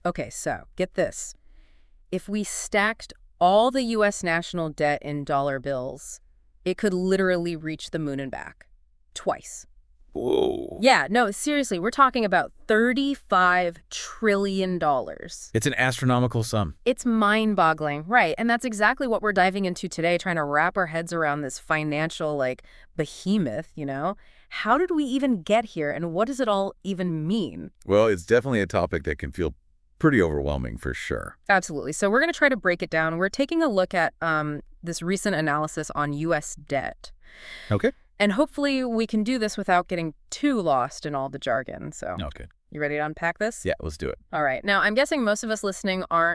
Okay, so get this. If we stacked all the U.S. national debt in dollar bills, it could literally reach the moon and back. Twice. Whoa. Yeah, no, seriously, we're talking about $35 trillion. It's an astronomical sum. It's mind-boggling, right? And that's exactly what we're diving into today, trying to wrap our heads around this financial, behemoth, How did we even get here, and what does it all even mean? Well, it's definitely a topic that can feel pretty overwhelming for sure. Absolutely. So we're going to try to break it down. We're taking a look at this recent analysis on U.S. debt. Okay. And hopefully we can do this without getting too lost in all the jargon. So, Okay. You ready to unpack this? Yeah, let's do it. All right. Now, I'm guessing most of us listening aren't,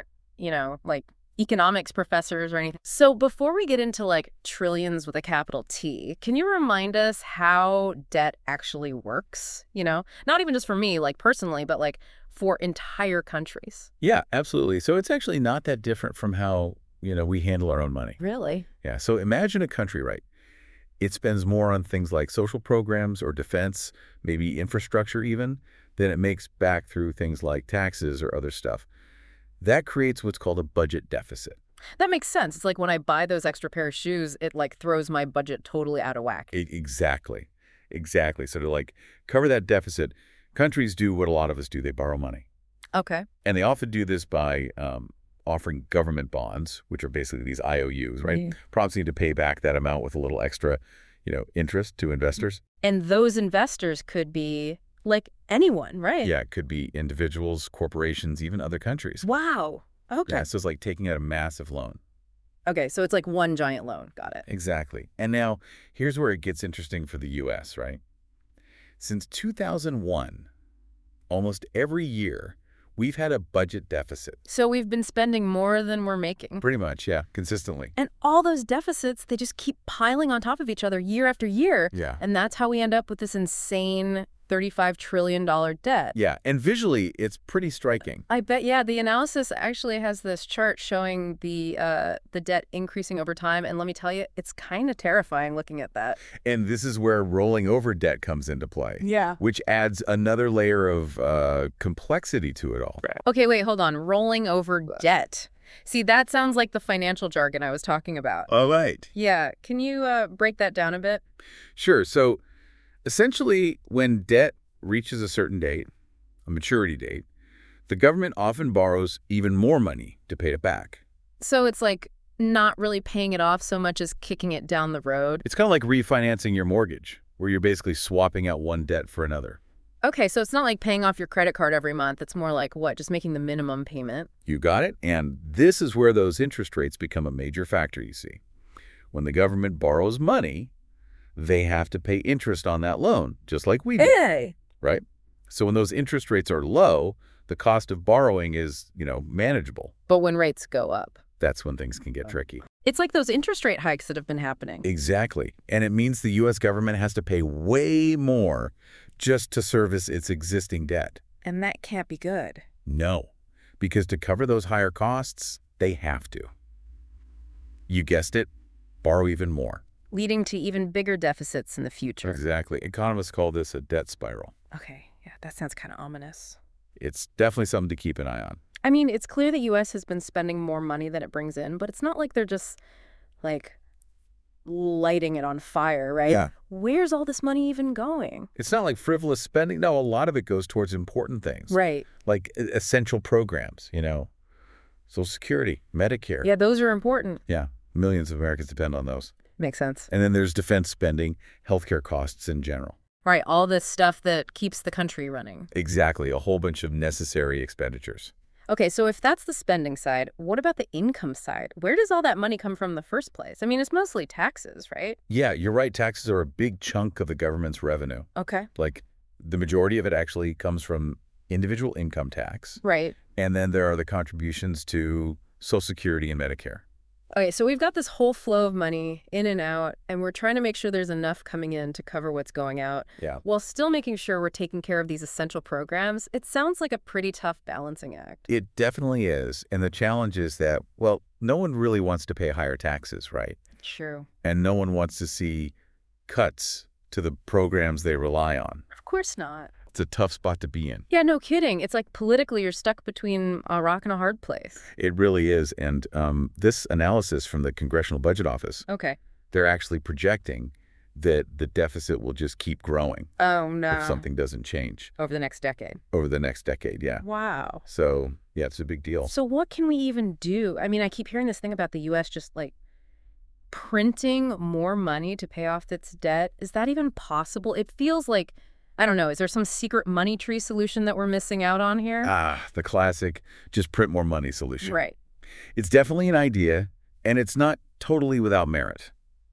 economics professors or anything. So before we get into trillions with a capital T, can you remind us how debt actually works? Not even just for me, personally, but for entire countries. Yeah, absolutely. So it's actually not that different from how, we handle our own money. Really? Yeah. So imagine a country, right? It spends more on things like social programs or defense, maybe infrastructure even, than it makes back through things like taxes or other stuff. That creates what's called a budget deficit. That makes sense. It's like when I buy those extra pair of shoes, it throws my budget totally out of whack. Exactly. Exactly. So to cover that deficit, countries do what a lot of us do. They borrow money. Okay. And they often do this by offering government bonds, which are basically these IOUs, right? Yeah. Prompting you to pay back that amount with a little extra, interest to investors. And those investors could be anyone, right? Yeah, it could be individuals, corporations, even other countries. Wow. Okay. Yeah, so it's like taking out a massive loan. Okay, so it's like one giant loan. Got it. Exactly. And now, here's where it gets interesting for the U.S., right? Since 2001, almost every year, we've had a budget deficit. So we've been spending more than we're making. Pretty much, yeah, consistently. And all those deficits, they just keep piling on top of each other year after year. Yeah. And that's how we end up with this insane $35 trillion debt. Yeah, and visually, it's pretty striking. I bet, yeah. The analysis actually has this chart showing the debt increasing over time. And let me tell you, it's kind of terrifying looking at that. And this is where rolling over debt comes into play. Yeah. Which adds another layer of complexity to it all. Right. Okay, wait, hold on. Rolling over debt. See, that sounds like the financial jargon I was talking about. All right. Yeah. Can you break that down a bit? Sure. So essentially, when debt reaches a certain date, a maturity date, the government often borrows even more money to pay it back. So it's not really paying it off so much as kicking it down the road. It's kind of like refinancing your mortgage, where you're basically swapping out one debt for another. Okay, so it's not like paying off your credit card every month. It's more like what? Just making the minimum payment? You got it. And this is where those interest rates become a major factor, you see. When the government borrows money, they have to pay interest on that loan, just like we do. Hey! Right? So when those interest rates are low, the cost of borrowing is, manageable. But when rates go up, that's when things can get tricky. it's like those interest rate hikes that have been happening. Exactly. And it means the U.S. government has to pay way more just to service its existing debt. And that can't be good. No, because to cover those higher costs, they have to. You guessed it, borrow even more. Leading to even bigger deficits in the future. Exactly. Economists call this a debt spiral. Okay, yeah, that sounds kind of ominous. It's definitely something to keep an eye on. I mean, it's clear the U.S. has been spending more money than it brings in, but it's not like they're just, lighting it on fire, right? Yeah. Where's all this money even going? It's not like frivolous spending. No, a lot of it goes towards important things. Right. Like essential programs, Social Security, Medicare. Yeah, those are important. Yeah. Millions of Americans depend on those. Makes sense. And then there's defense spending, healthcare costs in general. Right, all this stuff that keeps the country running. Exactly. A whole bunch of necessary expenditures. Okay, so if that's the spending side, what about the income side? Where does all that money come from in the first place? I mean, it's mostly taxes, right? Yeah, you're right. Taxes are a big chunk of the government's revenue. Okay. The majority of it actually comes from individual income tax. Right. And then there are the contributions to Social Security and Medicare. Okay, so we've got this whole flow of money in and out, and we're trying to make sure there's enough coming in to cover what's going out, Yeah. while still making sure we're taking care of these essential programs. It sounds like a pretty tough balancing act. It definitely is. And the challenge is that, well, no one really wants to pay higher taxes, right? True. And no one wants to see cuts to the programs they rely on. Of course not. It's a tough spot to be in. Yeah, no kidding. It's like politically you're stuck between a rock and a hard place. It really is. And this analysis from the Congressional Budget Office, Okay. they're actually projecting that the deficit will just keep growing Oh, no. if something doesn't change Over the next decade. over the next decade. Yeah. Wow. So, yeah, it's a big deal. So what can we even do? I mean, I keep hearing this thing about the U.S. just like printing more money to pay off its debt. Is that even possible? It feels like, I don't know, is there some secret money tree solution that we're missing out on here? The classic just print more money solution. Right. It's definitely an idea, and it's not totally without merit.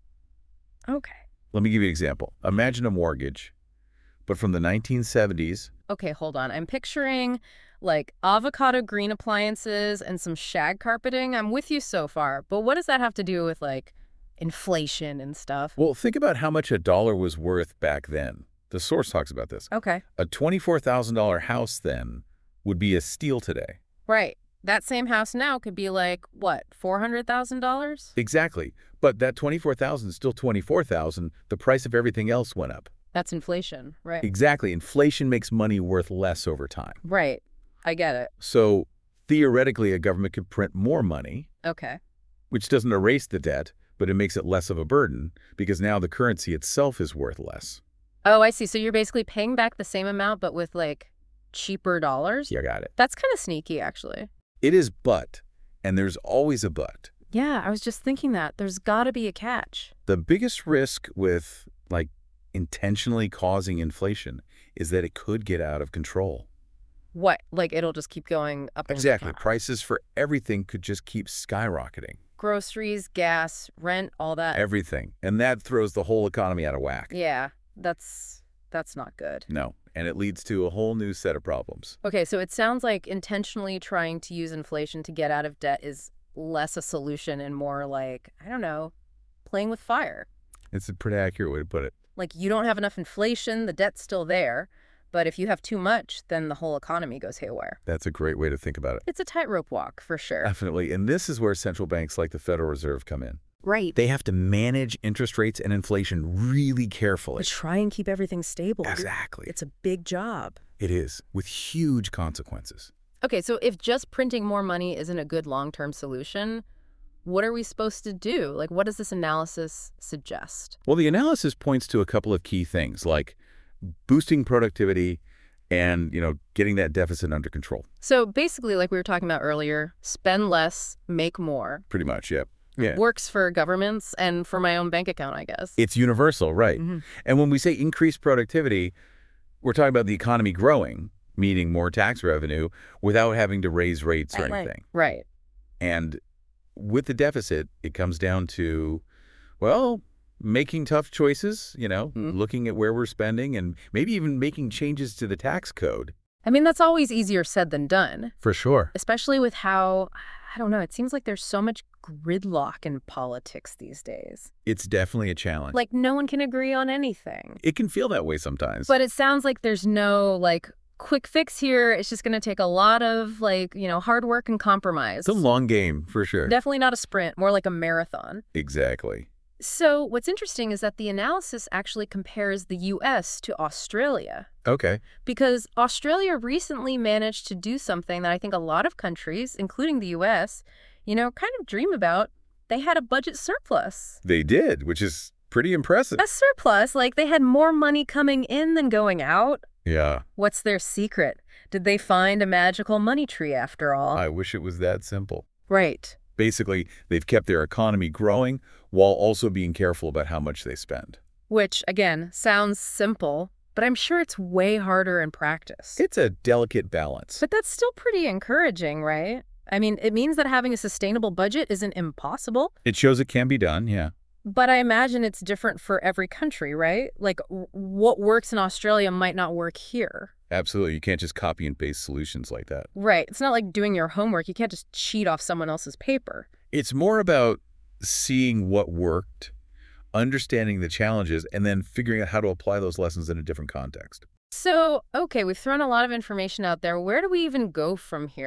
Okay. Let me give you an example. Imagine a mortgage, but from the 1970s. Okay, hold on. I'm picturing like avocado green appliances and some shag carpeting. I'm with you so far. But what does that have to do with like inflation and stuff? Well, think about how much a dollar was worth back then. The source talks about this. Okay. A $24,000 house then would be a steal today. Right. That same house now could be like, what, $400,000? Exactly. But that $24,000 is still $24,000. The price of everything else went up. That's inflation, right? Exactly. Inflation makes money worth less over time. Right. I get it. So theoretically, a government could print more money, Okay. which doesn't erase the debt, but it makes it less of a burden because now the currency itself is worth less. Oh, I see. So you're basically paying back the same amount, but with like cheaper dollars? You got it. That's kind of sneaky, actually. It is but, and there's always a but. Yeah, I was just thinking that. There's got to be a catch. The biggest risk with, like, intentionally causing inflation is that it could get out of control. What? Like it'll just keep going up and Exactly. down. Prices for everything could just keep skyrocketing. Groceries, gas, rent, all that. Everything. And that throws the whole economy out of whack. Yeah, that's not good. No. And it leads to a whole new set of problems. Okay, so it sounds like intentionally trying to use inflation to get out of debt is less a solution and more like, I don't know, playing with fire. It's a pretty accurate way to put it. Like you don't have enough inflation, the debt's still there, but if you have too much, then the whole economy goes haywire. That's a great way to think about it. It's a tightrope walk, for sure. Definitely. And this is where central banks like the Federal Reserve come in. Right. They have to manage interest rates and inflation really carefully. But try and keep everything stable. Exactly. It's a big job. It is, with huge consequences. Okay, so if just printing more money isn't a good long-term solution, what are we supposed to do? Like, what does this analysis suggest? Well, the analysis points to a couple of key things, like boosting productivity and, getting that deficit under control. So basically, like we were talking about earlier, spend less, make more. Pretty much, yeah. Yeah. Works for governments and for my own bank account, I guess. It's universal, right? Mm-hmm. And when we say increased productivity, we're talking about the economy growing, meaning more tax revenue, without having to raise rates or anything. Right. And with the deficit, it comes down to, well, making tough choices, looking at where we're spending and maybe even making changes to the tax code. I mean, that's always easier said than done, For sure. especially with how, I don't know, it seems like there's so much gridlock in politics these days. It's definitely a challenge. Like, no one can agree on anything. It can feel that way sometimes. But it sounds like there's no, like, quick fix here. It's just going to take a lot of, hard work and compromise. It's a long game, for sure. Definitely not a sprint, more like a marathon. Exactly. So what's interesting is that the analysis actually compares the U.S. to Australia. Okay. Because Australia recently managed to do something that I think a lot of countries, including the U.S., kind of dream about. They had a budget surplus. They did, which is pretty impressive. A surplus, like they had more money coming in than going out. Yeah. What's their secret? Did they find a magical money tree after all? I wish it was that simple. Right. Basically, they've kept their economy growing while also being careful about how much they spend. Which, again, sounds simple, but I'm sure it's way harder in practice. It's a delicate balance. But that's still pretty encouraging, right? I mean, it means that having a sustainable budget isn't impossible. It shows it can be done, yeah. But I imagine it's different for every country, right? Like, what works in Australia might not work here. Absolutely. You can't just copy and paste solutions like that. Right. It's not like doing your homework. You can't just cheat off someone else's paper. It's more about seeing what worked, understanding the challenges, and then figuring out how to apply those lessons in a different context. So, okay, we've thrown a lot of information out there. Where do we even go from here?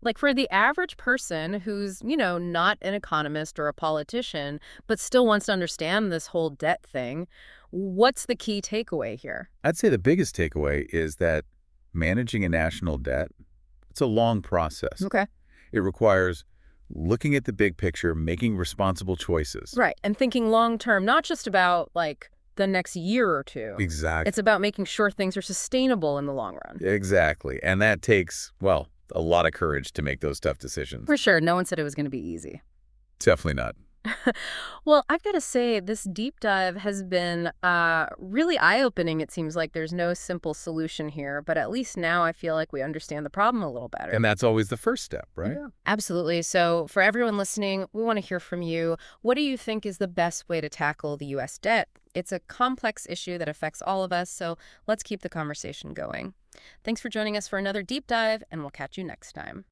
Like for the average person who's, not an economist or a politician, but still wants to understand this whole debt thing, what's the key takeaway here? I'd say the biggest takeaway is that managing a national debt, it's a long process. Okay. It requires looking at the big picture, making responsible choices. Right. And thinking long term, not just about like the next year or two. Exactly. It's about making sure things are sustainable in the long run. Exactly. And that takes, well, a lot of courage to make those tough decisions. For sure. No one said it was going to be easy. Definitely not. Well, I've got to say, this deep dive has been really eye-opening. It seems like there's no simple solution here, but at least now I feel like we understand the problem a little better. And that's always the first step, right? Yeah. Absolutely. So for everyone listening, we want to hear from you. What do you think is the best way to tackle the U.S. debt? It's a complex issue that affects all of us, so let's keep the conversation going. Thanks for joining us for another deep dive, and we'll catch you next time.